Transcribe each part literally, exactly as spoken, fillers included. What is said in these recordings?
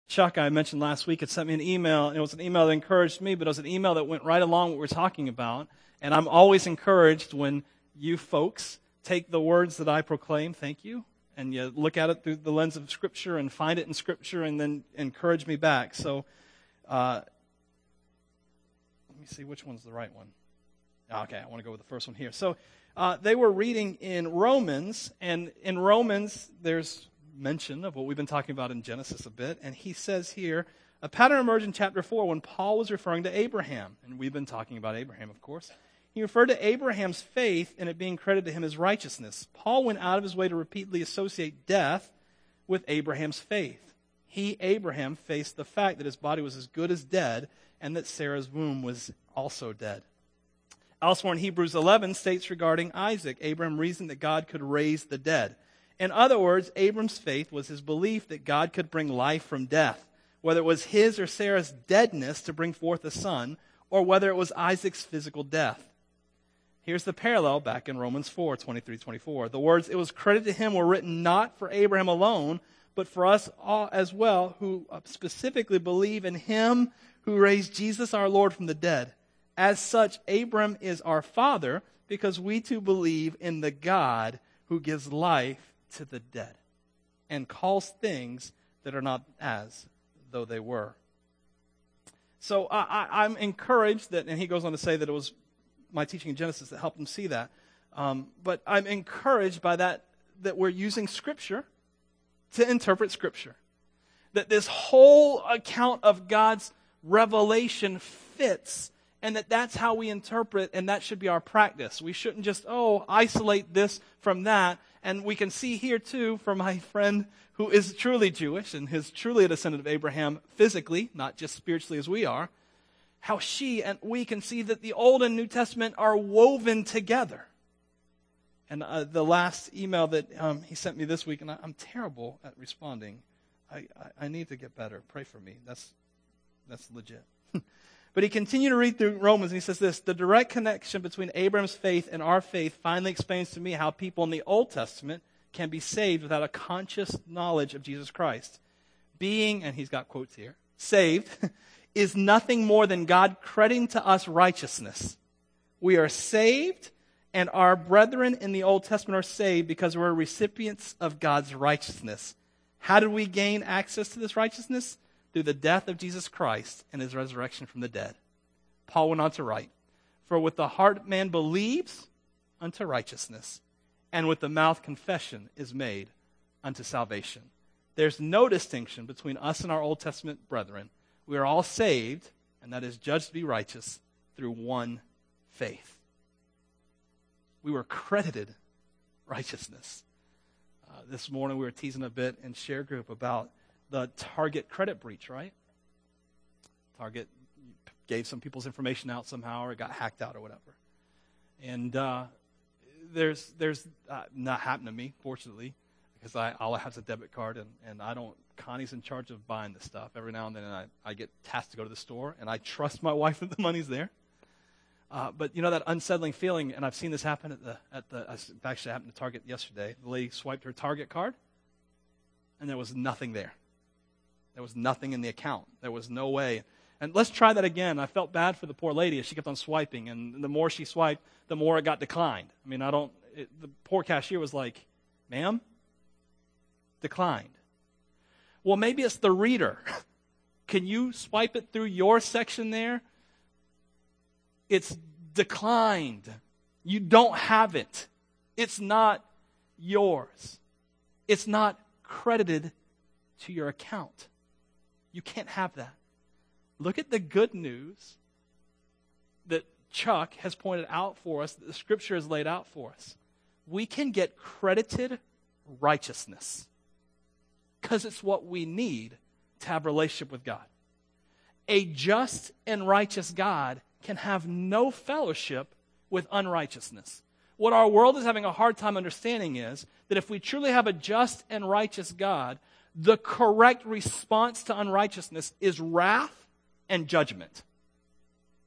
Chuck, I mentioned last week, had sent me an email, and it was an email that encouraged me, but it was an email that went right along what we're talking about. And I'm always encouraged when you folks take the words that I proclaim, thank you, and you look at it through the lens of Scripture and find it in Scripture and then encourage me back. So uh, let me see which one's the right one. Okay, I want to go with the first one here. So uh, they were reading in Romans, and in Romans there's mention of what we've been talking about in Genesis a bit, and he says here, a pattern emerged in chapter four when Paul was referring to Abraham, and we've been talking about Abraham, of course. He referred to Abraham's faith and it being credited to him as righteousness. Paul went out of his way to repeatedly associate death with Abraham's faith. He, Abraham, faced the fact that his body was as good as dead and that Sarah's womb was also dead. Elsewhere in Hebrews eleven states regarding Isaac, Abraham reasoned that God could raise the dead. In other words, Abram's faith was his belief that God could bring life from death, whether it was his or Sarah's deadness to bring forth a son, or whether it was Isaac's physical death. Here's the parallel back in Romans four, twenty-three to twenty-four. The words, "It was credited to him," were written not for Abraham alone, but for us all as well, who specifically believe in him who raised Jesus our Lord from the dead. As such, Abram is our father because we too believe in the God who gives life to the dead and calls things that are not as though they were. So I, I, I'm encouraged that, and he goes on to say that it was my teaching in Genesis that helped him see that. Um, but I'm encouraged by that, that we're using Scripture to interpret Scripture. That this whole account of God's revelation fits, and that that's how we interpret, and that should be our practice. We shouldn't just, oh, isolate this from that. And we can see here, too, from my friend who is truly Jewish and is truly a descendant of Abraham physically, not just spiritually as we are, how she and we can see that the Old and New Testament are woven together. And uh, the last email that um, he sent me this week, and I, I'm terrible at responding. I, I, I need to get better. Pray for me. That's, that's legit. But he continued to read through Romans, and he says this, the direct connection between Abraham's faith and our faith finally explains to me how people in the Old Testament can be saved without a conscious knowledge of Jesus Christ. Being, and he's got quotes here, saved is nothing more than God crediting to us righteousness. We are saved, and our brethren in the Old Testament are saved because we're recipients of God's righteousness. How did we gain access to this righteousness? Through the death of Jesus Christ and his resurrection from the dead. Paul went on to write, for with the heart man believes unto righteousness, and with the mouth confession is made unto salvation. There's no distinction between us and our Old Testament brethren. We are all saved, and that is judged to be righteous through one faith. We were credited righteousness. Uh, this morning we were teasing a bit in share group about the Target credit breach, right? Target gave some people's information out somehow, or it got hacked out or whatever. And uh, there's there's uh, not happened to me, fortunately, because I all I have is a debit card, and, and I don't. Connie's in charge of buying the stuff. Every now and then, I, I get tasked to go to the store, and I trust my wife that the money's there. Uh, but you know that unsettling feeling, and I've seen this happen at the at the. Actually, happened to Target yesterday. The lady swiped her Target card, and there was nothing there. There was nothing in the account. There was no way. And let's try that again. I felt bad for the poor lady as she kept on swiping. And the more she swiped, the more it got declined. I mean, I don't, it, the poor cashier was like, ma'am, declined. Well, maybe it's the reader. Can you swipe it through your section there? It's declined. You don't have it. It's not yours. It's not credited to your account. You can't have that. Look at the good news that Chuck has pointed out for us, that the Scripture has laid out for us. We can get credited righteousness because it's what we need to have a relationship with God. A just and righteous God can have no fellowship with unrighteousness. What our world is having a hard time understanding is that if we truly have a just and righteous God, the correct response to unrighteousness is wrath and judgment.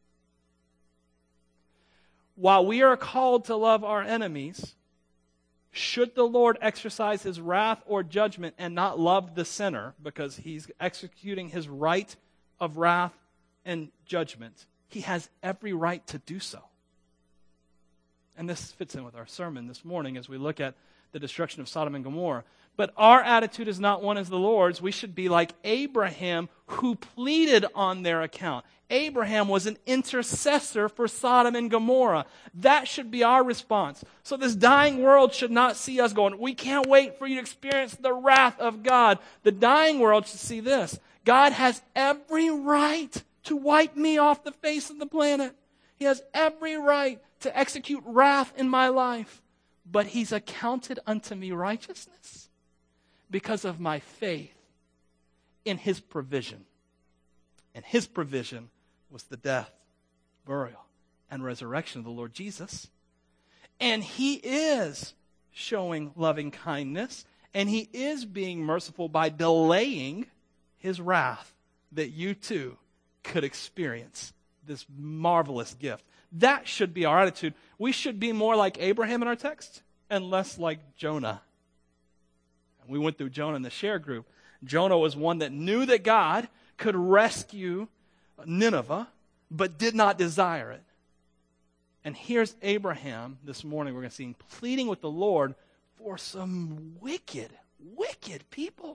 While we are called to love our enemies, Should the Lord exercise his wrath or judgment and not love the sinner because he's executing his right of wrath and judgment? He has every right to do so. And this fits in with our sermon this morning as we look at the destruction of Sodom and Gomorrah. But our attitude is not one as the Lord's. We should be like Abraham, who pleaded on their account. Abraham was an intercessor for Sodom and Gomorrah. That should be our response. So this dying world should not see us going, we can't wait for you to experience the wrath of God. The dying world should see this. God has every right to wipe me off the face of the planet. He has every right to execute wrath in my life. But he's accounted unto me righteousness because of my faith in his provision. And his provision was the death, burial, and resurrection of the Lord Jesus. And he is showing loving kindness, and he is being merciful by delaying his wrath that you too could experience this marvelous gift. That should be our attitude. We should be more like Abraham in our text and less like Jonah. We went through Jonah in the share group. Jonah was one that knew that God could rescue Nineveh, but did not desire it. And here's Abraham this morning, we're going to see him pleading with the Lord for some wicked, wicked people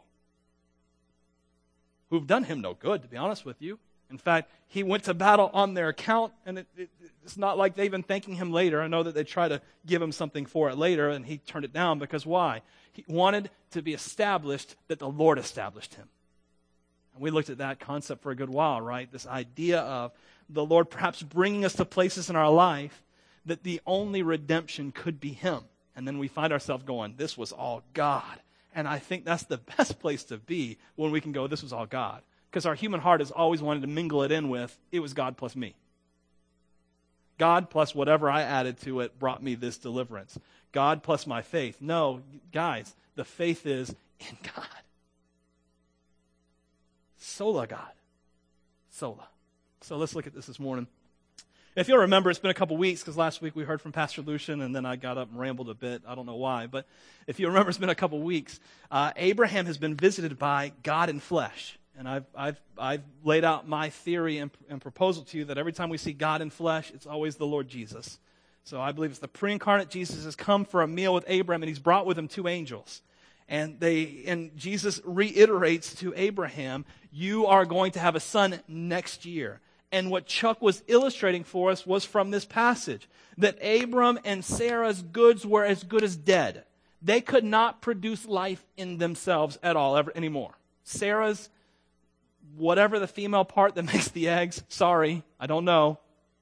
who've done him no good, to be honest with you. In fact, he went to battle on their account, and it, it, it's not like they've been thanking him later. I know that they try to give him something for it later, and he turned it down because why? He wanted to be established that the Lord established him. And we looked at that concept for a good while, right? This idea of the Lord perhaps bringing us to places in our life that the only redemption could be him. And then we find ourselves going, this was all God. And I think that's the best place to be when we can go, this was all God. Because our human heart has always wanted to mingle it in with, it was God plus me. God plus whatever I added to it brought me this deliverance. God plus my faith. No, guys, the faith is in God. Sola God. Sola. So let's look at this this morning. If you'll remember, it's been a couple weeks because last week we heard from Pastor Lucian and then I got up and rambled a bit. I don't know why, but if you remember, it's been a couple weeks. Uh, Abraham has been visited by God in flesh. And I've, I've, I've laid out my theory and, and proposal to you that every time we see God in flesh, it's always the Lord Jesus. So I believe it's the pre-incarnate Jesus has come for a meal with Abraham, and he's brought with him two angels. And they and Jesus reiterates to Abraham, you are going to have a son next year. And what Chuck was illustrating for us was from this passage, that Abram and Sarah's goods were as good as dead. They could not produce life in themselves at all ever anymore. Sarah's whatever the female part that makes the eggs, sorry, I don't know.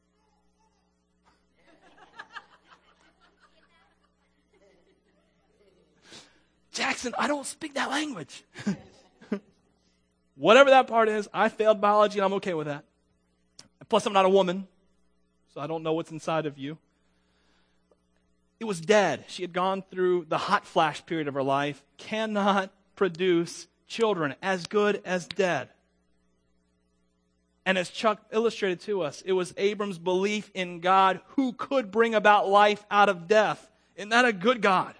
Jackson, I don't speak that language. Whatever that part is, I failed biology and I'm okay with that. Plus, I'm not a woman, so I don't know what's inside of you. It was dead. She had gone through the hot flash period of her life, cannot produce children, as good as dead. And as Chuck illustrated to us, it was Abram's belief in God who could bring about life out of death. Isn't that a good God?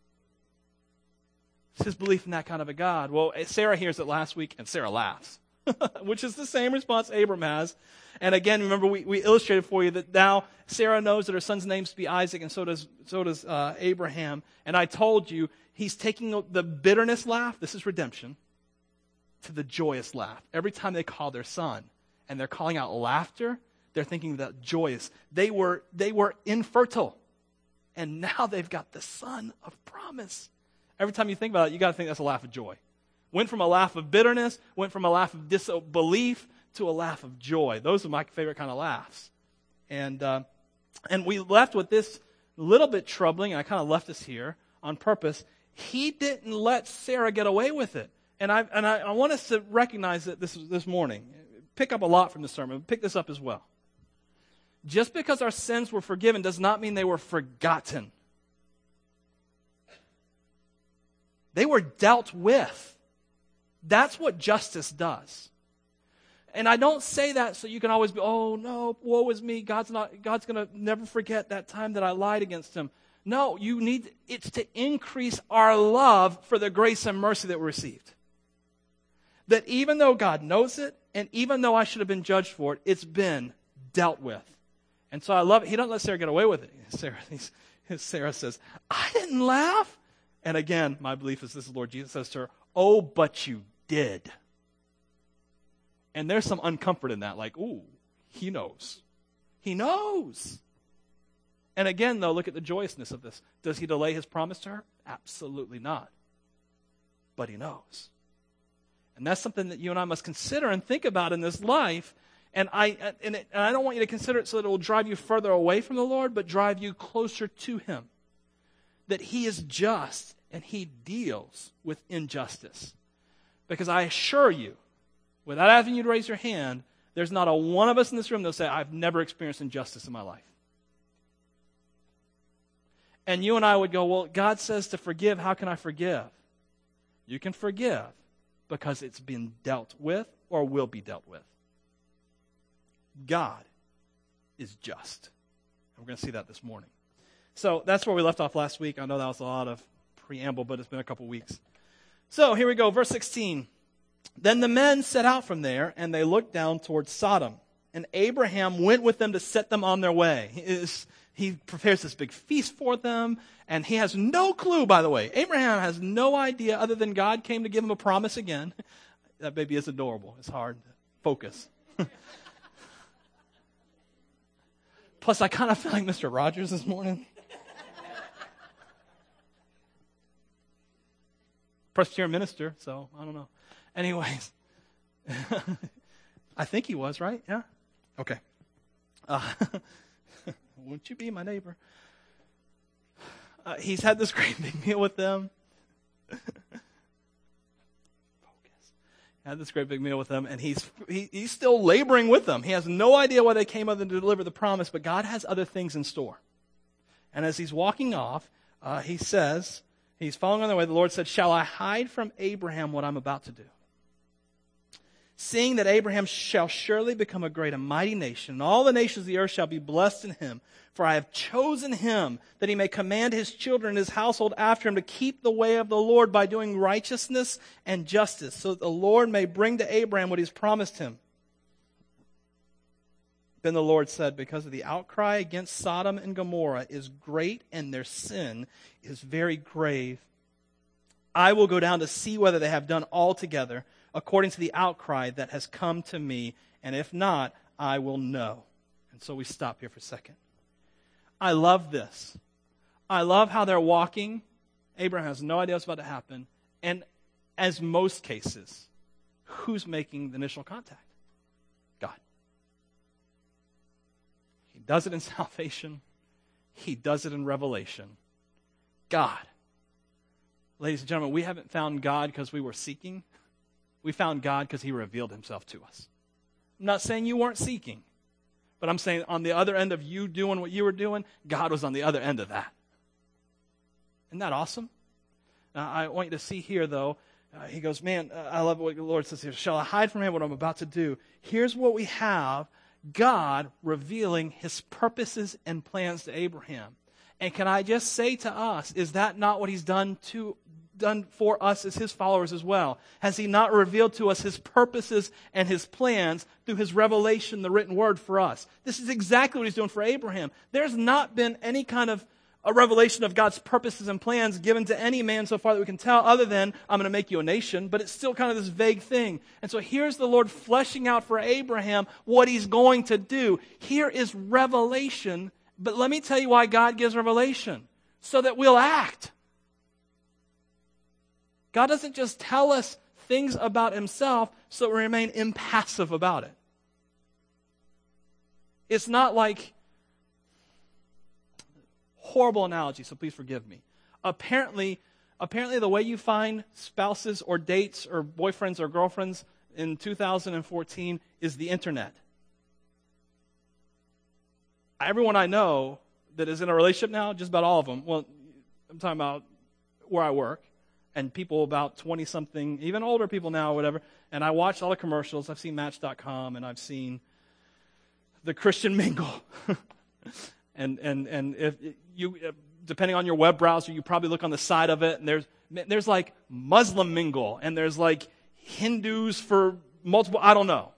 It's his belief in that kind of a God. Well, Sarah hears it last week, and Sarah laughs, which is the same response Abram has. And again, remember, we, we illustrated for you that now Sarah knows that her son's name is to be Isaac, and so does, so does uh, Abraham. And I told you, he's taking the bitterness laugh, this is redemption, to the joyous laugh. Every time they call their son, and they're calling out laughter, they're thinking that joyous. They were, they were infertile. And now they've got the son of promise. Every time you think about it, you got to think that's a laugh of joy. Went from a laugh of bitterness, went from a laugh of disbelief to a laugh of joy. Those are my favorite kind of laughs. And, uh, and we left with this little bit troubling, and I kind of left this here on purpose. He didn't let Sarah get away with it. And I, and I, I want us to recognize that this, this morning. Pick up a lot from the sermon. Pick this up as well. Just because our sins were forgiven does not mean they were forgotten. They were dealt with. That's what justice does. And I don't say that so you can always be, oh no, woe is me. God's not. God's going to never forget that time that I lied against him. No, you need, it's to increase our love for the grace and mercy that we received. That even though God knows it, and even though I should have been judged for it, it's been dealt with. And so I love it. He doesn't let Sarah get away with it. Sarah, Sarah says, I didn't laugh. And again, my belief is this is Lord Jesus says to her, oh, but you did. And there's some uncomfort in that, like, ooh, he knows. He knows. And again, though, look at the joyousness of this. Does he delay his promise to her? Absolutely not. But he knows. And that's something that you and I must consider and think about in this life. And I and, it, and I don't want you to consider it so that it will drive you further away from the Lord, but drive you closer to him. That he is just and he deals with injustice. Because I assure you, without having you to raise your hand, there's not a one of us in this room that will say, I've never experienced injustice in my life. And you and I would go, well, God says to forgive. How can I forgive? You can forgive because it's been dealt with or will be dealt with. God is just. And we're going to see that this morning. So that's where we left off last week. I know that was a lot of preamble, but it's been a couple weeks. So here we go, verse sixteen. Then the men set out from there, and they looked down towards Sodom. And Abraham went with them to set them on their way. He, is, he prepares this big feast for them, and he has no clue, by the way. Abraham has no idea other than God came to give him a promise again. That baby is adorable. It's hard to focus. Plus, I kind of feel like Mister Rogers this morning. Presbyterian minister, so I don't know. Anyways, I think he was, right? Yeah? Okay. Uh, won't you be my neighbor? Uh, he's had this great big meal with them. Focus. Had this great big meal with them, and he's he, he's still laboring with them. He has no idea why they came other than to deliver the promise, but God has other things in store. And as he's walking off, uh, he says, he's following on the way, the Lord said, shall I hide from Abraham what I'm about to do? Seeing that Abraham shall surely become a great and mighty nation, and all the nations of the earth shall be blessed in him. For I have chosen him, that he may command his children and his household after him to keep the way of the Lord by doing righteousness and justice, so that the Lord may bring to Abraham what he's promised him. Then the Lord said, because of the outcry against Sodom and Gomorrah is great, and their sin is very grave, I will go down to see whether they have done altogether according to the outcry that has come to me, and if not, I will know. And so we stop here for a second. I love this. I love how they're walking. Abraham has no idea what's about to happen. And as most cases, who's making the initial contact? God. He does it in salvation. He does it in revelation. God. Ladies and gentlemen, we haven't found God because we were seeking. We found God because he revealed himself to us. I'm not saying you weren't seeking, but I'm saying on the other end of you doing what you were doing, God was on the other end of that. Isn't that awesome? Now, I want you to see here, though, uh, he goes, man, uh, I love what the Lord says here. Shall I hide from him what I'm about to do? Here's what we have, God revealing his purposes and plans to Abraham. And can I just say to us, is that not what he's done to done for us as his followers as well? Has he not revealed to us his purposes and his plans through his revelation, the written word for us? This is exactly what he's doing for Abraham. There's not been any kind of a revelation of God's purposes and plans given to any man so far that we can tell, other than I'm going to make you a nation, but it's still kind of this vague thing. And so here's the Lord fleshing out for Abraham what he's going to do. Here is revelation, but let me tell you why God gives revelation. So that we'll act. God doesn't just tell us things about himself so that we remain impassive about it. It's not like, horrible analogy, so please forgive me. Apparently, apparently the way you find spouses or dates or boyfriends or girlfriends in two thousand fourteen is the internet. Everyone I know that is in a relationship now, just about all of them, well, I'm talking about where I work, and people about twenty-something, even older people now or whatever, and I watch all the commercials. I've seen Match dot com, and I've seen the Christian Mingle. and and and if you depending on your web browser, you probably look on the side of it, and there's there's like Muslim mingle, and there's like Hindus for multiple, I don't know.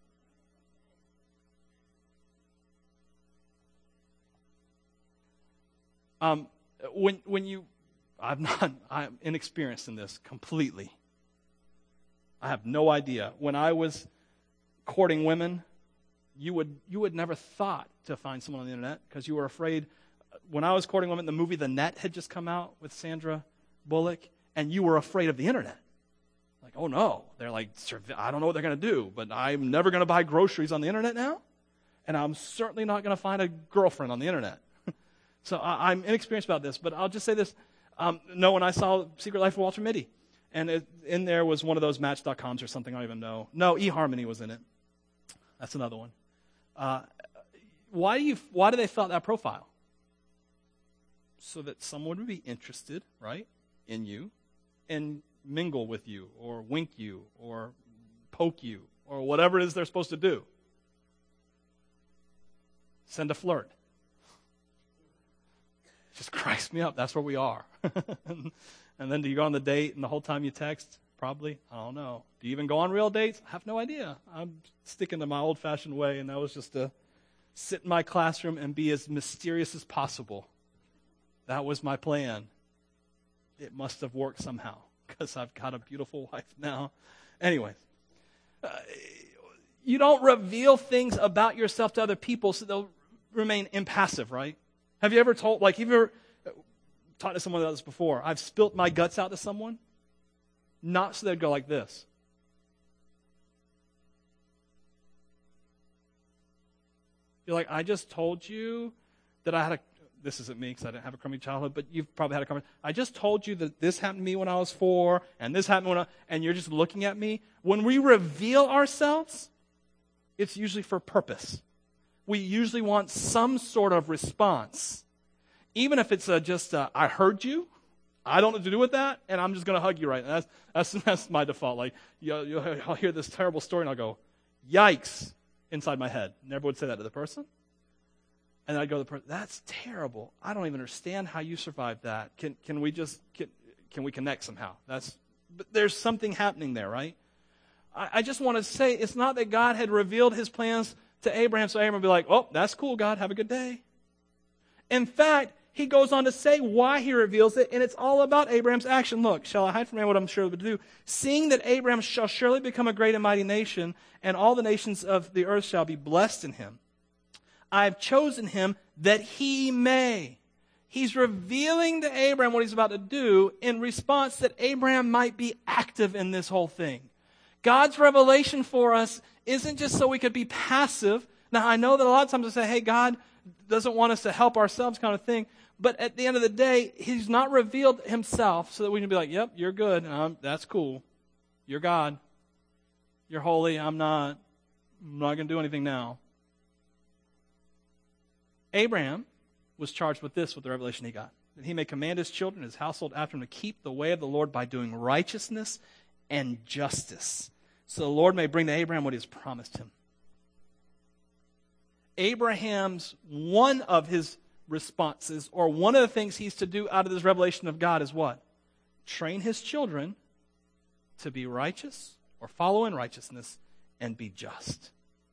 Um, when when you, I'm not, I'm inexperienced in this completely. I have no idea. When I was courting women, you would you would never thought to find someone on the internet because you were afraid. When I was courting women, the movie The Net had just come out with Sandra Bullock, and you were afraid of the internet. Like, oh no, they're like, I don't know what they're going to do, but I'm never going to buy groceries on the internet now, and I'm certainly not going to find a girlfriend on the internet. So I, I'm inexperienced about this, but I'll just say this. Um, no, when I saw Secret Life of Walter Mitty, and it, in there was one of those match dot coms or something, I don't even know. No, eHarmony was in it. That's another one. Uh, why do you? Why do they fill out that profile? So that someone would be interested, right, in you, and mingle with you, or wink you, or poke you, or whatever it is they're supposed to do. Send a flirt. Just cracks me up. That's where we are. And then do you go on the date, and the whole time you text? Probably. I don't know. Do you even go on real dates? I have no idea. I'm sticking to my old-fashioned way, and that was just to sit in my classroom and be as mysterious as possible. That was my plan. It must have worked somehow, because I've got a beautiful wife now. Anyways, uh, you don't reveal things about yourself to other people so they'll remain impassive, right? Have you ever told, like, have you ever talked to someone about this before? I've spilt my guts out to someone, not so they'd go like this. You're like, I just told you that I had a, this isn't me because I didn't have a crummy childhood, but you've probably had a crummy, I just told you that this happened to me when I was four, and this happened when I, and you're just looking at me. When we reveal ourselves, it's usually for purpose. We usually want some sort of response. Even if it's a, just, a, I heard you, I don't know what to do with that, and I'm just going to hug you right now. That's, that's, that's my default. Like, you, you, I'll hear this terrible story, and I'll go, yikes, inside my head. Never would say that to the person. And I'd go to the person, that's terrible. I don't even understand how you survived that. Can can we just, can, can we connect somehow? That's, but there's something happening there, right? I, I just want to say, it's not that God had revealed his plans to Abraham, so Abraham would be like, oh, that's cool, God, have a good day. In fact, he goes on to say why he reveals it, and it's all about Abraham's action. Look, shall I hide from him what I'm sure to do? Seeing that Abraham shall surely become a great and mighty nation, and all the nations of the earth shall be blessed in him. I have chosen him that he may. He's revealing to Abraham what he's about to do in response that Abraham might be active in this whole thing. God's revelation for us isn't just so we could be passive. Now, I know that a lot of times I say, hey, God doesn't want us to help ourselves kind of thing. But at the end of the day, he's not revealed himself so that we can be like, yep, you're good. Um, that's cool. You're God. You're holy. I'm not. I'm not going to do anything now. Abraham was charged with this with the revelation he got. That he may command his children, his household after him to keep the way of the Lord by doing righteousness and justice. So the Lord may bring to Abraham what he has promised him. Abraham's, one of his responses, or one of the things he's to do out of this revelation of God is what? Train his children to be righteous or follow in righteousness and be just.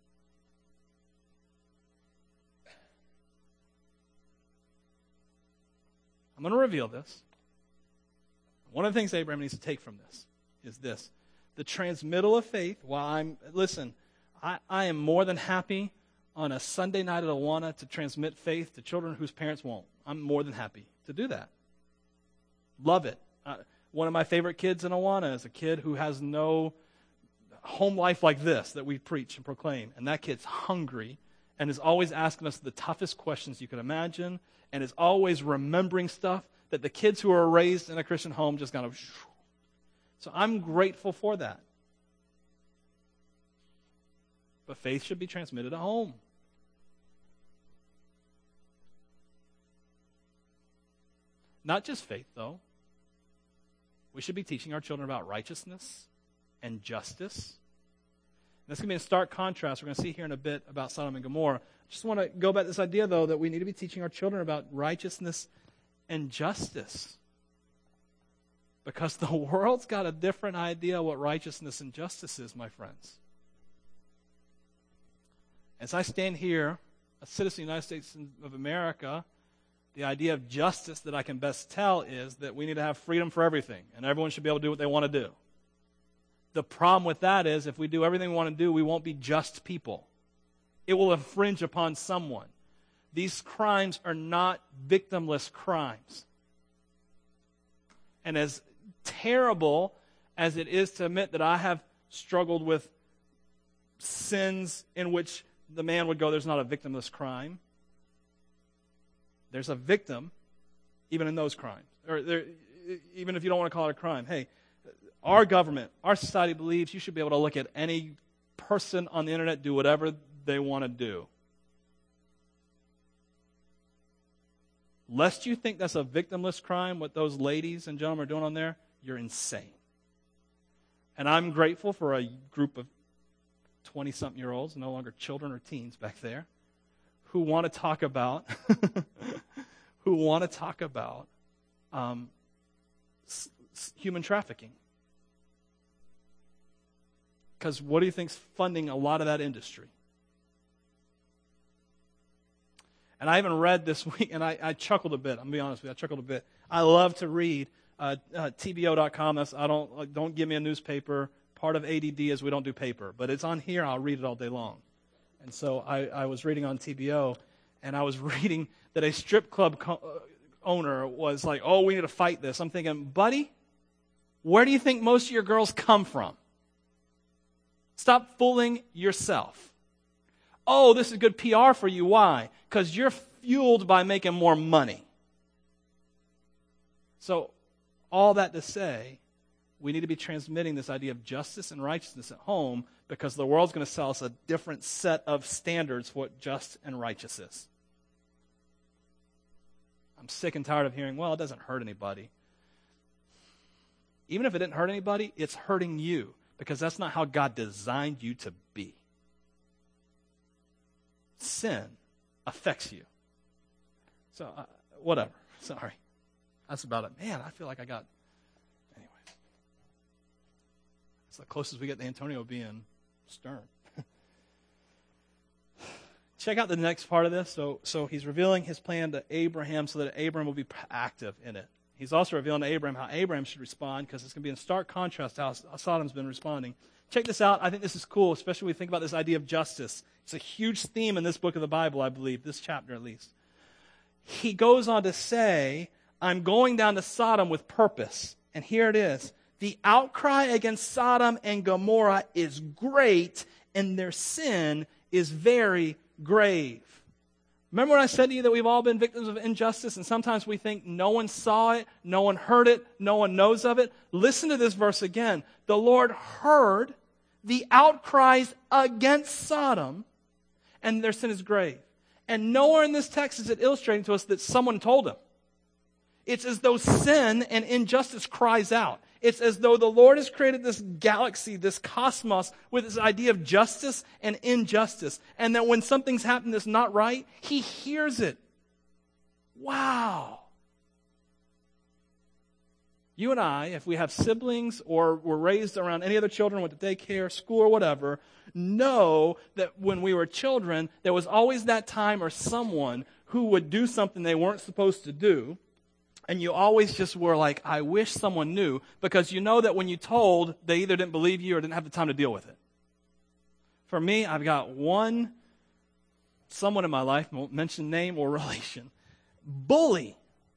I'm going to reveal this. One of the things Abraham needs to take from this is this. The transmittal of faith, while I'm, listen, I, I am more than happy on a Sunday night at Awana to transmit faith to children whose parents won't. I'm more than happy to do that. Love it. Uh, one of my favorite kids in Awana is a kid who has no home life like this that we preach and proclaim. And that kid's hungry and is always asking us the toughest questions you could imagine and is always remembering stuff that the kids who are raised in a Christian home just kind of... So I'm grateful for that. But faith should be transmitted at home. Not just faith, though. We should be teaching our children about righteousness and justice. And that's going to be in stark contrast. We're going to see here in a bit about Sodom and Gomorrah. I just want to go back to this idea, though, that we need to be teaching our children about righteousness and justice. Because the world's got a different idea of what righteousness and justice is, my friends. As I stand here, a citizen of the United States of America, the idea of justice that I can best tell is that we need to have freedom for everything, and everyone should be able to do what they want to do. The problem with that is if we do everything we want to do, we won't be just people. It will infringe upon someone. These crimes are not victimless crimes. And as terrible as it is to admit that I have struggled with sins in which the man would go, there's not a victimless crime. There's a victim, even in those crimes. Or there, even if you don't want to call it a crime. Hey, our government, our society believes you should be able to look at any person on the internet, do whatever they want to do. Lest you think that's a victimless crime, what those ladies and gentlemen are doing on there, you're insane. And I'm grateful for a group of twenty-something-year-olds, no longer children or teens back there, who want to talk about, who want to talk about um, s- s- human trafficking. Because what do you think's funding a lot of that industry? And I even read this week, and I, I chuckled a bit. I'm going to be honest with you. I chuckled a bit. I love to read uh, uh, T B O dot com. That's, I don't, uh, don't give me a newspaper. Part of A D D is we don't do paper. But it's on here. I'll read it all day long. And so I, I was reading on T B O, and I was reading that a strip club co- uh, owner was like, oh, we need to fight this. I'm thinking, buddy, where do you think most of your girls come from? Stop fooling yourself. Oh, this is good P R for you. Why? Because you're fueled by making more money. So, all that to say, we need to be transmitting this idea of justice and righteousness at home because the world's going to sell us a different set of standards for what just and righteous is. I'm sick and tired of hearing, well, it doesn't hurt anybody. Even if it didn't hurt anybody, it's hurting you because that's not how God designed you to be. Sin affects you. So, uh, whatever. Sorry. That's about it. Man, I feel like I got... Anyway. It's the closest we get to Antonio being stern. Check out the next part of this. So, so he's revealing his plan to Abraham so that Abraham will be active in it. He's also revealing to Abraham how Abraham should respond because it's going to be in stark contrast to how Sodom's been responding. Check this out. I think this is cool, especially when we think about this idea of justice. It's a huge theme in this book of the Bible, I believe, this chapter at least. He goes on to say, I'm going down to Sodom with purpose. And here it is. The outcry against Sodom and Gomorrah is great, and their sin is very grave. Remember when I said to you that we've all been victims of injustice, and sometimes we think no one saw it, no one heard it, no one knows of it? Listen to this verse again. The Lord heard the outcries against Sodom, and their sin is grave. And nowhere in this text is it illustrating to us that someone told him. It's as though sin and injustice cries out. It's as though the Lord has created this galaxy, this cosmos, with this idea of justice and injustice. And that when something's happened that's not right, he hears it. Wow. You and I, if we have siblings or were raised around any other children, went to daycare, school, or whatever, know that when we were children, there was always that time or someone who would do something they weren't supposed to do. And you always just were like, I wish someone knew, because you know that when you told, they either didn't believe you or didn't have the time to deal with it. For me, I've got one, someone in my life, won't mention name or relation, bully.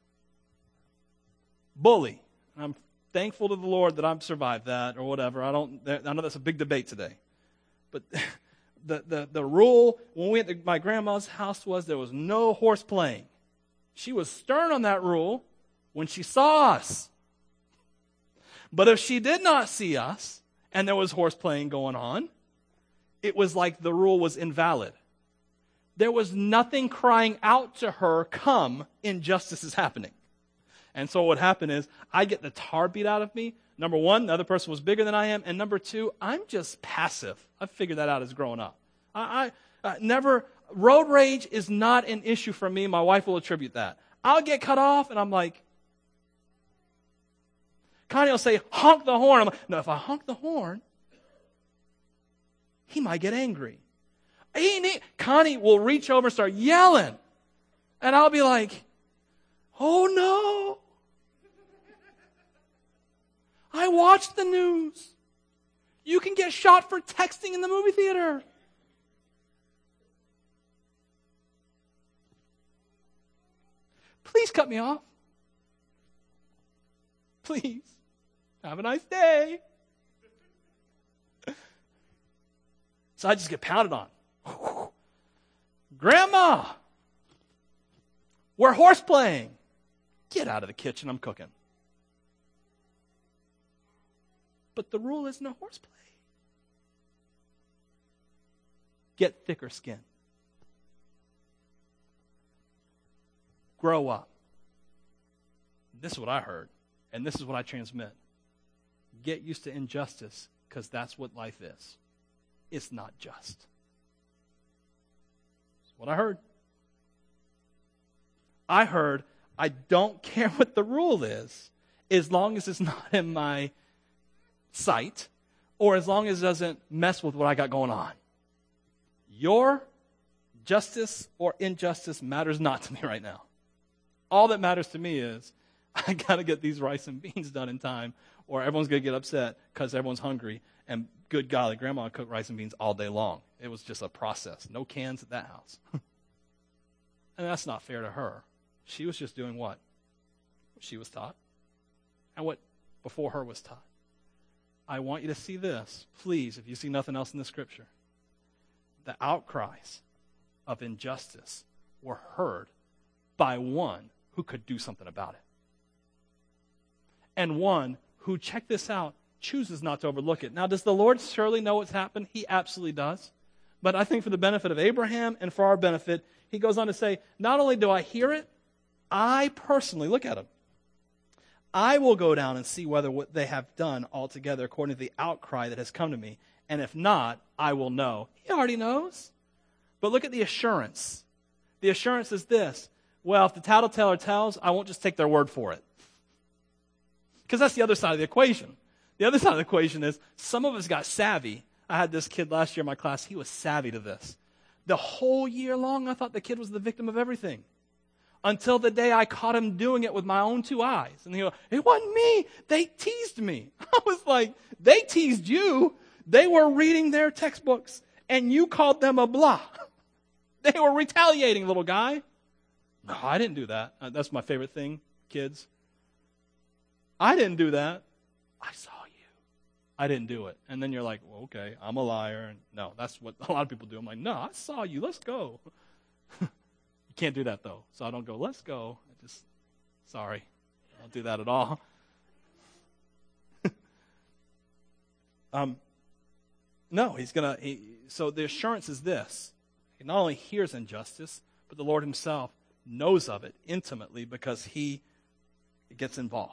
Bully. And I'm thankful to the Lord that I've survived that or whatever. I don't. I know that's a big debate today. But the, the, the rule when we went to my grandma's house was there was no horse playing. She was stern on that rule when she saw us. But if she did not see us and there was horse playing going on, it was like the rule was invalid. There was nothing crying out to her, come, injustice is happening. And so what happened is I get the tar beat out of me. Number one, the other person was bigger than I am. And number two, I'm just passive. I've figured that out as growing up. I, I uh, never... Road rage is not an issue for me. My wife will attribute that. I'll get cut off, and I'm like, Connie will say, honk the horn. I'm like, no, if I honk the horn, he might get angry. He need, Connie will reach over and start yelling. And I'll be like, oh no. I watched the news. You can get shot for texting in the movie theater. Please cut me off. Please. Have a nice day. So I just get pounded on. Grandma, we're horse playing. Get out of the kitchen, I'm cooking. But the rule is no horseplay. Get thicker skin. Grow up. This is what I heard, and this is what I transmit. Get used to injustice, because that's what life is. It's not just. That's what I heard. I heard, I don't care what the rule is, as long as it's not in my sight, or as long as it doesn't mess with what I got going on. Your justice or injustice matters not to me right now. All that matters to me is I got to get these rice and beans done in time, or everyone's going to get upset because everyone's hungry. And good golly, Grandma cooked rice and beans all day long. It was just a process. No cans at that house. And that's not fair to her. She was just doing what? What she was taught. And what before her was taught. I want you to see this, please, if you see nothing else in the scripture. The outcries of injustice were heard by one who could do something about it. And one who, check this out, chooses not to overlook it. Now, does the Lord surely know what's happened? He absolutely does. But I think for the benefit of Abraham and for our benefit, he goes on to say, not only do I hear it, I personally, look at him, I will go down and see whether what they have done altogether according to the outcry that has come to me. And if not, I will know. He already knows. But look at the assurance. The assurance is this. Well, if the tattleteller tells, I won't just take their word for it. Because that's the other side of the equation. The other side of the equation is some of us got savvy. I had this kid last year in my class. He was savvy to this. The whole year long, I thought the kid was the victim of everything. Until the day I caught him doing it with my own two eyes. And he goes, it wasn't me. They teased me. I was like, they teased you. They were reading their textbooks. And you called them a blah. They were retaliating, little guy. No, I didn't do that. Uh, that's my favorite thing, kids. I didn't do that. I saw you. I didn't do it. And then you're like, well, okay, I'm a liar. And no, that's what a lot of people do. I'm like, no, I saw you. Let's go. You can't do that, though. So I don't go, let's go. I just, sorry. I don't do that at all. um, no, he's going to, he, so the assurance is this. He not only hears injustice, but the Lord himself knows of it intimately because he gets involved.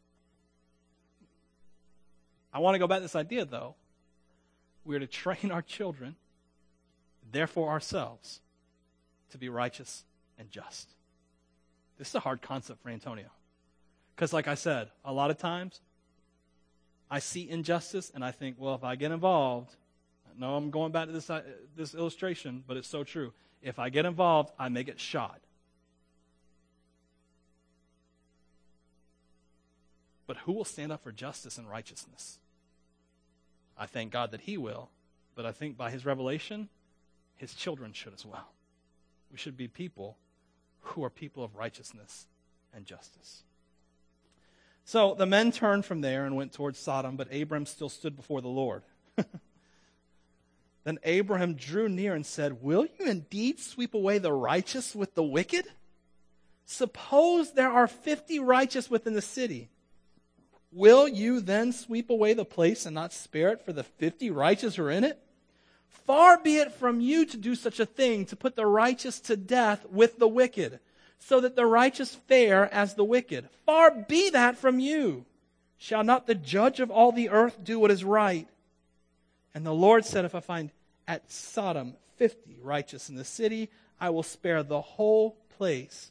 I want to go back to this idea, though. We're to train our children, therefore ourselves, to be righteous and just. This is a hard concept for Antonio. Because like I said, a lot of times, I see injustice and I think, well, if I get involved, no, I'm going back to this, uh, this illustration, but it's so true. If I get involved, I may get shot. But who will stand up for justice and righteousness? I thank God that he will, but I think by his revelation, his children should as well. We should be people who are people of righteousness and justice. So the men turned from there and went towards Sodom, but Abram still stood before the Lord. Then Abraham drew near and said, will you indeed sweep away the righteous with the wicked? Suppose there are fifty righteous within the city. Will you then sweep away the place and not spare it for the fifty righteous who are in it? Far be it from you to do such a thing, to put the righteous to death with the wicked, so that the righteous fare as the wicked. Far be that from you. Shall not the judge of all the earth do what is right? And the Lord said, if I find at Sodom fifty righteous in the city, I will spare the whole place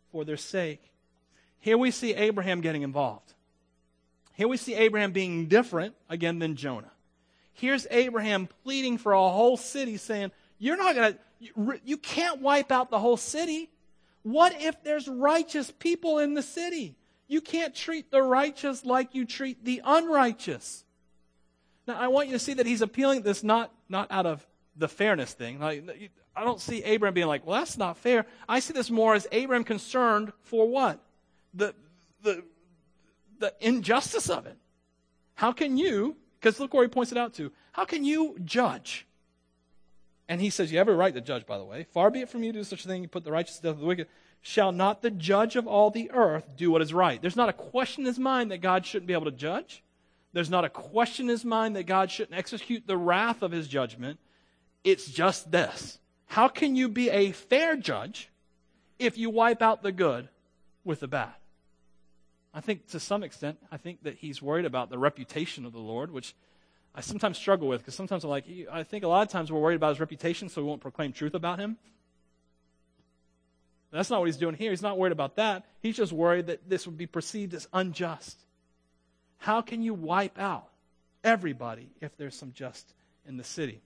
for their sake. Here we see Abraham getting involved. Here we see Abraham being different, again, than Jonah. Here's Abraham pleading for a whole city, saying, you're not going to, you, you can't wipe out the whole city. What if there's righteous people in the city? You can't treat the righteous like you treat the unrighteous. Now, I want you to see that he's appealing this not, not out of the fairness thing. Like, I don't see Abraham being like, well, that's not fair. I see this more as Abraham concerned for what? The, the, the injustice of it. How can you, because look where he points it out to, how can you judge? And he says, you have a right to judge, by the way. Far be it from you to do such a thing, you put the righteous to death of the wicked. Shall not the judge of all the earth do what is right? There's not a question in his mind that God shouldn't be able to judge. There's not a question in his mind that God shouldn't execute the wrath of his judgment. It's just this. How can you be a fair judge if you wipe out the good with the bad? I think to some extent, I think that he's worried about the reputation of the Lord, which I sometimes struggle with, because sometimes I'm like, I think a lot of times we're worried about his reputation so we won't proclaim truth about him. That's not what he's doing here. He's not worried about that. He's just worried that this would be perceived as unjust. How can you wipe out everybody if there's some just in the city?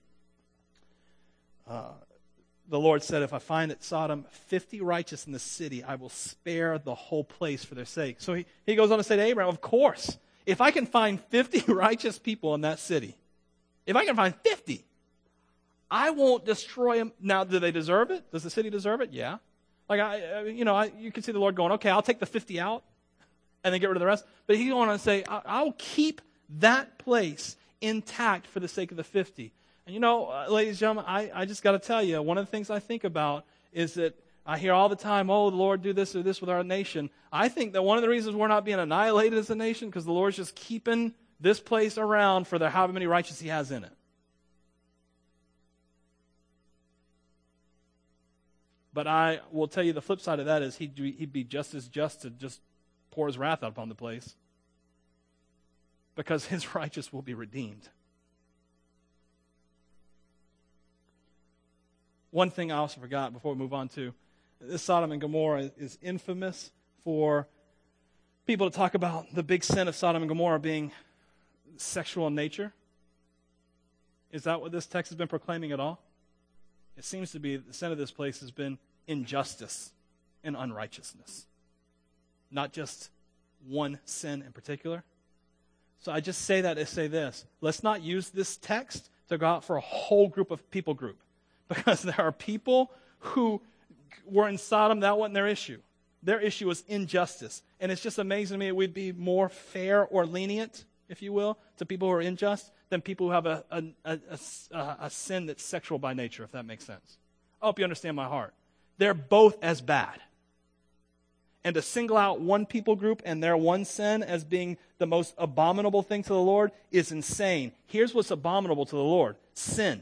Uh, the Lord said, if I find at Sodom fifty righteous in the city, I will spare the whole place for their sake. So he, he goes on to say to Abraham, of course, if I can find fifty righteous people in that city, if I can find fifty, I won't destroy them. Now, do they deserve it? Does the city deserve it? Yeah. Like, I, you know, I, you can see the Lord going, okay, I'll take the fifty out and then get rid of the rest. But he's going on to say, I'll keep that place intact for the sake of the fifty. And you know, uh, ladies and gentlemen, I, I just got to tell you, one of the things I think about is that I hear all the time, oh, the Lord do this or this with our nation. I think that one of the reasons we're not being annihilated as a nation because the Lord's just keeping this place around for the however many righteous he has in it. But I will tell you the flip side of that is he'd, he'd be just as just to just pour his wrath out upon the place because his righteous will be redeemed. One thing I also forgot before we move on to, this Sodom and Gomorrah is infamous for people to talk about the big sin of Sodom and Gomorrah being sexual in nature. Is that what this text has been proclaiming at all? It seems to be the sin of this place has been injustice and unrighteousness. Not just one sin in particular. So I just say that to say this. Let's not use this text to go out for a whole group of people group. Because there are people who were in Sodom, that wasn't their issue. Their issue was injustice. And it's just amazing to me that we'd be more fair or lenient, if you will, to people who are unjust than people who have a, a, a, a, a sin that's sexual by nature, if that makes sense. I hope you understand my heart. They're both as bad. And to single out one people group and their one sin as being the most abominable thing to the Lord is insane. Here's what's abominable to the Lord. Sin.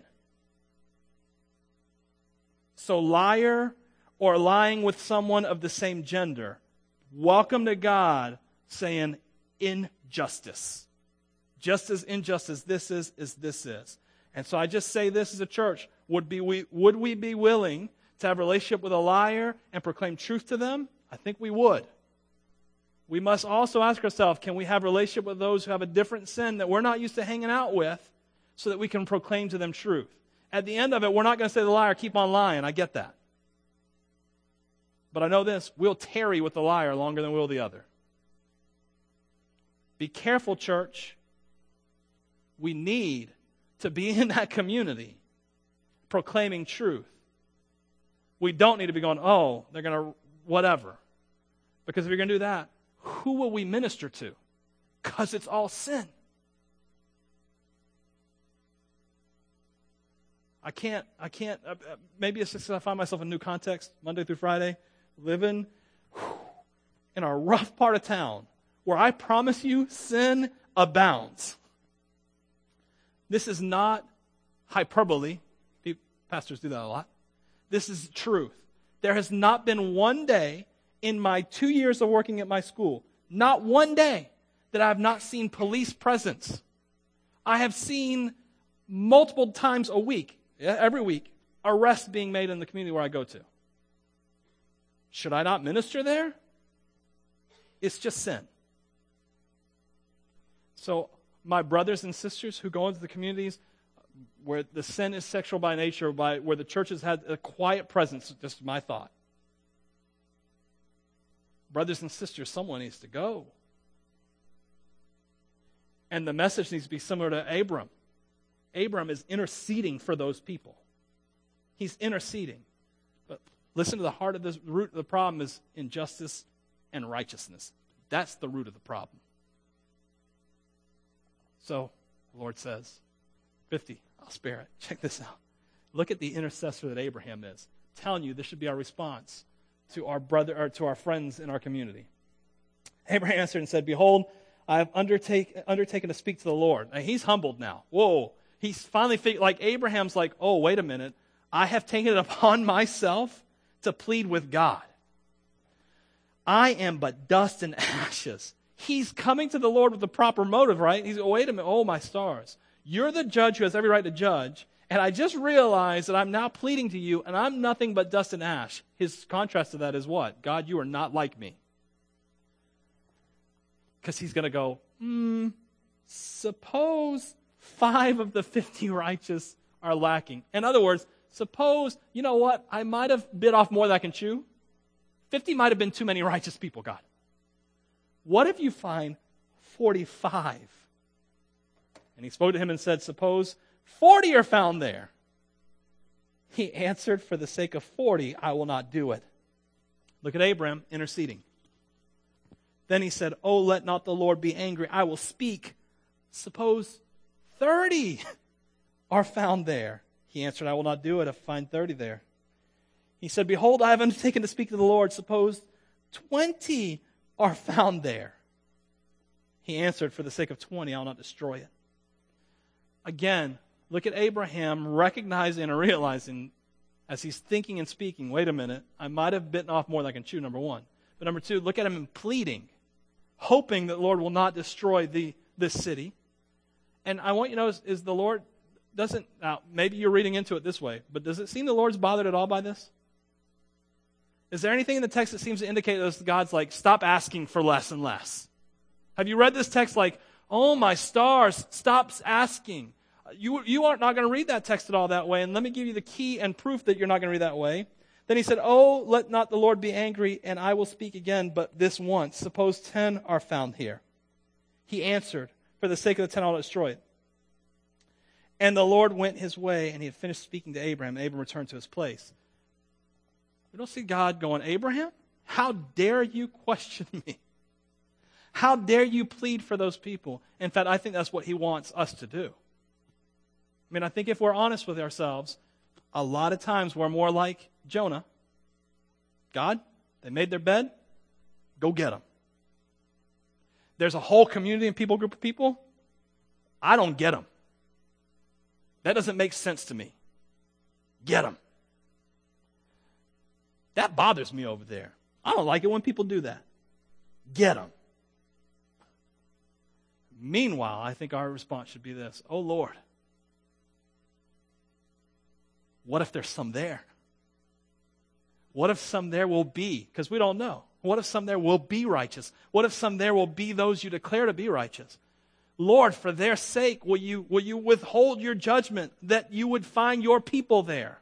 So liar or lying with someone of the same gender, welcome to God saying injustice. Just as injustice this is, as this is. And so I just say this as a church. Would, be we, would we be willing to have a relationship with a liar and proclaim truth to them? I think we would. We must also ask ourselves, can we have a relationship with those who have a different sin that we're not used to hanging out with so that we can proclaim to them truth? At the end of it, we're not going to say to the liar, keep on lying. I get that. But I know this, we'll tarry with the liar longer than we'll the other. Be careful, church. We need to be in that community proclaiming truth. We don't need to be going, oh, they're going to whatever. Because if you're going to do that, who will we minister to? Because it's all sin. I can't, I can't, uh, maybe it's just I find myself in a new context, Monday through Friday, living whew, in a rough part of town where I promise you sin abounds. This is not hyperbole. Pastors do that a lot. This is truth. There has not been one day in my two years of working at my school, not one day that I have not seen police presence. I have seen multiple times a week, every week, arrests being made in the community where I go to. Should I not minister there? It's just sin. So my brothers and sisters who go into the communities where the sin is sexual by nature, by where the church has had a quiet presence, just my thought. Brothers and sisters, someone needs to go. And the message needs to be similar to Abram. Abram is interceding for those people. He's interceding. But listen to the heart of this, the root of the problem is injustice and righteousness. That's the root of the problem. So, the Lord says, fifty, I'll spare it. Check this out. Look at the intercessor that Abraham is. I'm telling you, this should be our response to our brother or to our friends in our community. Abraham answered and said, behold, I have undertake, undertaken to speak to the Lord. Now, he's humbled now. Whoa. He's finally figured, like Abraham's like, oh, wait a minute. I have taken it upon myself to plead with God. I am but dust and ashes. He's coming to the Lord with the proper motive, right? He's, oh, wait a minute. Oh, my stars. You're the judge who has every right to judge. And I just realized that I'm now pleading to you, and I'm nothing but dust and ash. His contrast to that is what? God, you are not like me. Because he's going to go, hmm, suppose five of the fifty righteous are lacking. In other words, suppose, you know what, I might have bit off more than I can chew. fifty might have been too many righteous people, God. What if you find forty-five? And he spoke to him and said, suppose forty are found there. He answered, for the sake of forty, I will not do it. Look at Abram interceding. Then he said, oh, let not the Lord be angry. I will speak. Suppose thirty are found there. He answered, I will not do it if I find thirty there. He said, behold, I have undertaken to speak to the Lord. Suppose twenty are found there. He answered, for the sake of twenty, I will not destroy it. Again, look at Abraham recognizing and realizing as he's thinking and speaking, wait a minute, I might have bitten off more than I can chew, number one. But number two, look at him pleading, hoping that the Lord will not destroy the this city. And I want you to know is, is the Lord doesn't, now maybe you're reading into it this way, but does it seem the Lord's bothered at all by this? Is there anything in the text that seems to indicate that God's like, stop asking for less and less? Have you read this text like, oh my stars, stop asking? You, you are not going to read that text at all that way, and let me give you the key and proof that you're not going to read that way. Then he said, oh, let not the Lord be angry, and I will speak again, but this once. Suppose ten are found here. He answered, for the sake of the ten, I will destroy it. And the Lord went his way, and he had finished speaking to Abraham, and Abraham returned to his place. We don't see God going, Abraham, how dare you question me? How dare you plead for those people? In fact, I think that's what he wants us to do. I mean, I think if we're honest with ourselves, a lot of times we're more like Jonah. God, they made their bed, go get them. There's a whole community and people, group of people, I don't get them. That doesn't make sense to me. Get them. That bothers me over there. I don't like it when people do that. Get them. Meanwhile, I think our response should be this. Oh, Lord, what if there's some there? What if some there will be? Because we don't know. What if some there will be righteous? What if some there will be those you declare to be righteous? Lord, for their sake, will you, will you withhold your judgment that you would find your people there?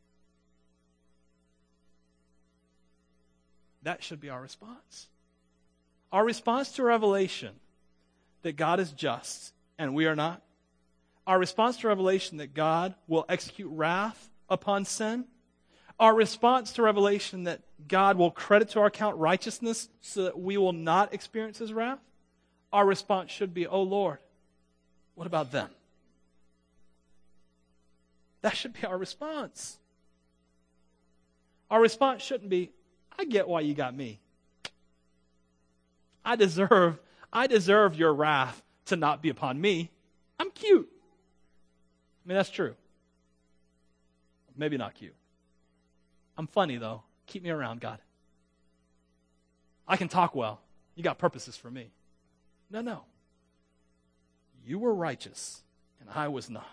That should be our response. Our response to revelation that God is just and we are not. Our response to revelation that God will execute wrath upon sin. Our response to revelation that God will credit to our account righteousness so that we will not experience his wrath. Our response should be, oh Lord, what about them? That should be our response. Our response shouldn't be, I get why you got me. I deserve, I deserve your wrath to not be upon me. I'm cute. I mean, that's true. Maybe not cute. I'm funny, though. Keep me around, God. I can talk well. You got purposes for me. No, no. You were righteous, and I was not.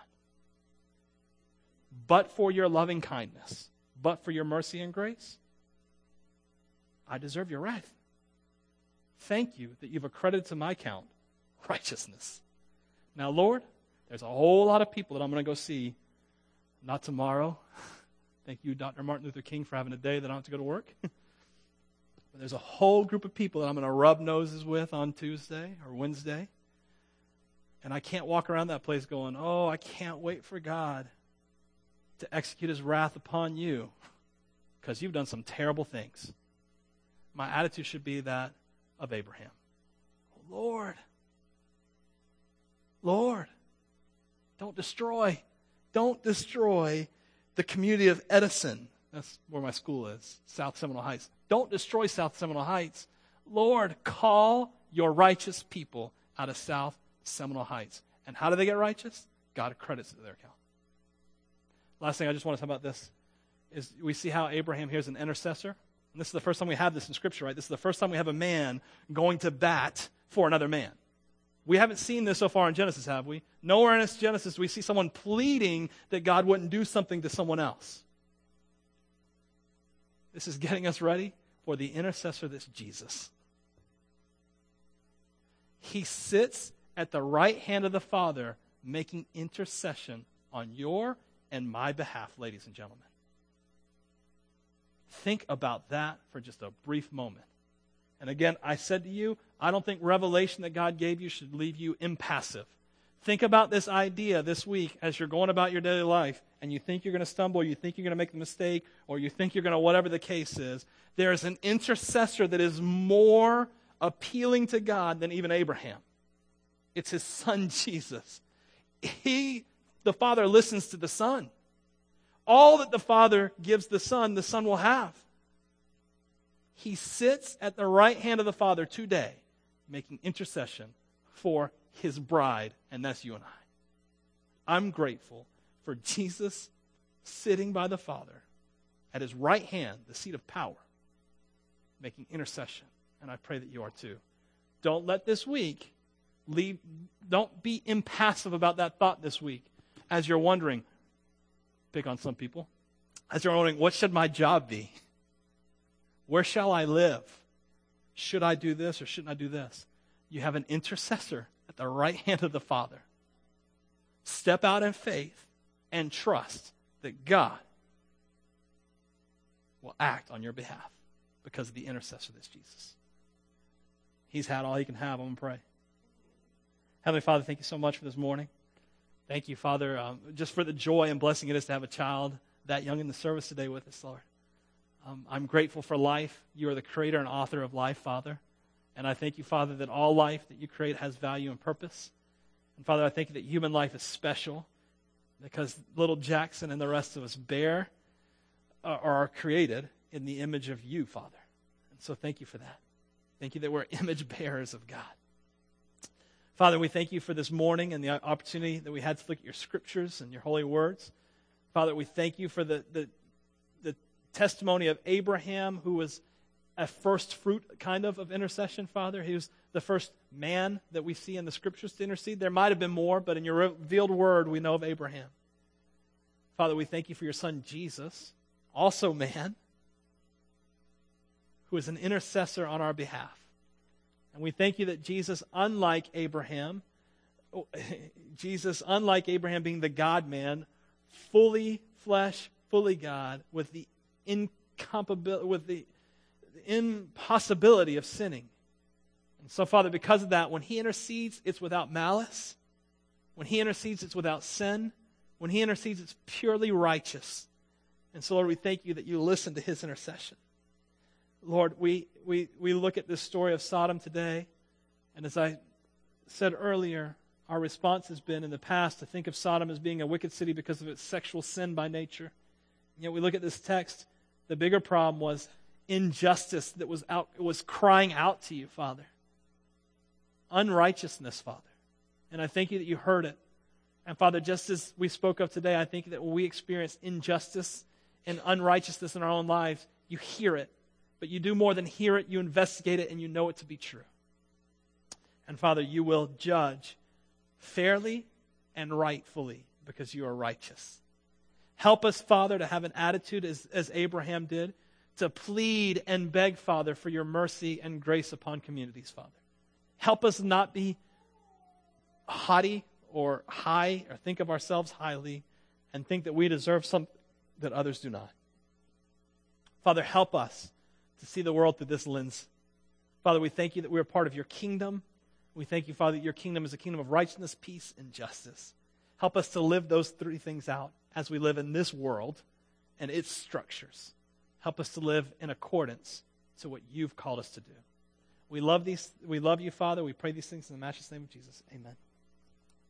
But for your loving kindness, but for your mercy and grace, I deserve your wrath. Thank you that you've accredited to my account righteousness. Now, Lord, there's a whole lot of people that I'm going to go see, not tomorrow. Thank you, Doctor Martin Luther King, for having a day that I don't have to go to work. But there's a whole group of people that I'm going to rub noses with on Tuesday or Wednesday. And I can't walk around that place going, oh, I can't wait for God to execute his wrath upon you because you've done some terrible things. My attitude should be that of Abraham. Oh, Lord, Lord, don't destroy, don't destroy the community of Edison. That's where my school is, South Seminole Heights. Don't destroy South Seminole Heights. Lord, call your righteous people out of South Seminole Heights. And how do they get righteous? God accredits it to their account. Last thing I just want to talk about this is we see how Abraham here is an intercessor. And this is the first time we have this in Scripture, right? This is the first time we have a man going to bat for another man. We haven't seen this so far in Genesis, have we? Nowhere in Genesis do we see someone pleading that God wouldn't do something to someone else. This is getting us ready for the intercessor that's Jesus. He sits at the right hand of the Father making intercession on your and my behalf, ladies and gentlemen. Think about that for just a brief moment. And again, I said to you, I don't think revelation that God gave you should leave you impassive. Think about this idea this week as you're going about your daily life and you think you're going to stumble, or you think you're going to make a mistake, or you think you're going to, whatever the case is, there is an intercessor that is more appealing to God than even Abraham. It's his son, Jesus. He, the Father, listens to the Son. All that the Father gives the Son, the Son will have. He sits at the right hand of the Father today, making intercession for his bride, and that's you and I. I'm grateful for Jesus sitting by the Father at his right hand, the seat of power, making intercession. And I pray that you are too. Don't let this week leave, don't be impassive about that thought this week as you're wondering, pick on some people, as you're wondering, what should my job be? Where shall I live? Should I do this or shouldn't I do this? You have an intercessor at the right hand of the Father. Step out in faith and trust that God will act on your behalf because of the intercessor that's Jesus. He's had all he can have. I'm going to pray. Heavenly Father, thank you so much for this morning. Thank you, Father, um, just for the joy and blessing it is to have a child that young in the service today with us, Lord. Um, I'm grateful for life. You are the creator and author of life, Father. And I thank you, Father, that all life that you create has value and purpose. And Father, I thank you that human life is special because little Jackson and the rest of us bear uh, or are created in the image of you, Father. And so thank you for that. Thank you that we're image bearers of God. Father, we thank you for this morning and the opportunity that we had to look at your scriptures and your holy words. Father, we thank you for the, the, the testimony of Abraham, who was a first fruit kind of of intercession, Father. He was the first man that we see in the scriptures to intercede. There might have been more, but in your revealed word, we know of Abraham. Father, we thank you for your son, Jesus, also man, who is an intercessor on our behalf. And we thank you that Jesus, unlike Abraham, Jesus, unlike Abraham being the God-man, fully flesh, fully God, with the incomparability, with the impossibility of sinning. And so, Father, because of that, when he intercedes, it's without malice. When he intercedes, it's without sin. When he intercedes, it's purely righteous. And so, Lord, we thank you that you listen to his intercession. Lord, we, we, we look at this story of Sodom today, and as I said earlier, our response has been in the past to think of Sodom as being a wicked city because of its sexual sin by nature. And yet we look at this text, the bigger problem was injustice that was out was crying out to you, Father. Unrighteousness, Father. And I thank you that you heard it. And Father, just as we spoke of today, I think that when we experience injustice and unrighteousness in our own lives, you hear it. But you do more than hear it, you investigate it, and you know it to be true. And Father, you will judge fairly and rightfully because you are righteous. Help us, Father, to have an attitude as, as Abraham did, to plead and beg, Father, for your mercy and grace upon communities, Father. Help us not be haughty or high or think of ourselves highly and think that we deserve something that others do not. Father, help us to see the world through this lens. Father, we thank you that we are part of your kingdom. We thank you, Father, that your kingdom is a kingdom of righteousness, peace, and justice. Help us to live those three things out as we live in this world and its structures. Help us to live in accordance to what you've called us to do. We love these. We love you, Father. We pray these things in the matchless name of Jesus. Amen.